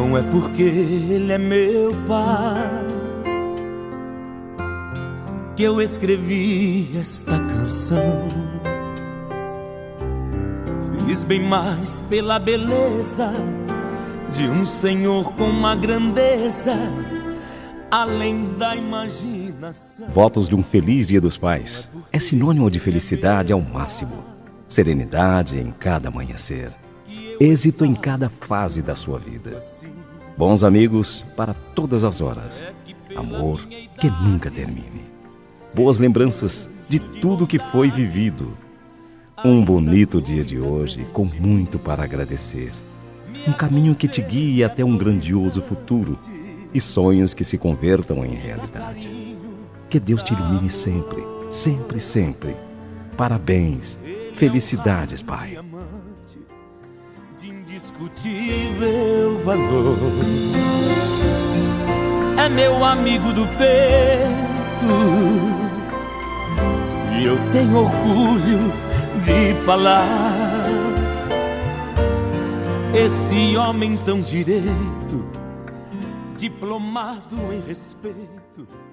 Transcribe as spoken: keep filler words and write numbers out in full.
Não é porque ele é meu pai que eu escrevi esta canção. Fiz bem mais pela beleza de um senhor com uma grandeza além da imaginação. Votos de um feliz Dia dos Pais é sinônimo de felicidade ao máximo, serenidade em cada amanhecer, êxito em cada fase da sua vida, bons amigos para todas as horas, amor que nunca termine, boas lembranças de tudo que foi vivido, um bonito dia de hoje com muito para agradecer, um caminho que te guie até um grandioso futuro e sonhos que se convertam em realidade. Que Deus te ilumine sempre, sempre, sempre. Parabéns, felicidades, Pai. De indiscutível valor, é meu amigo do peito e eu tenho orgulho de falar. Esse homem tão direito, diplomado em respeito.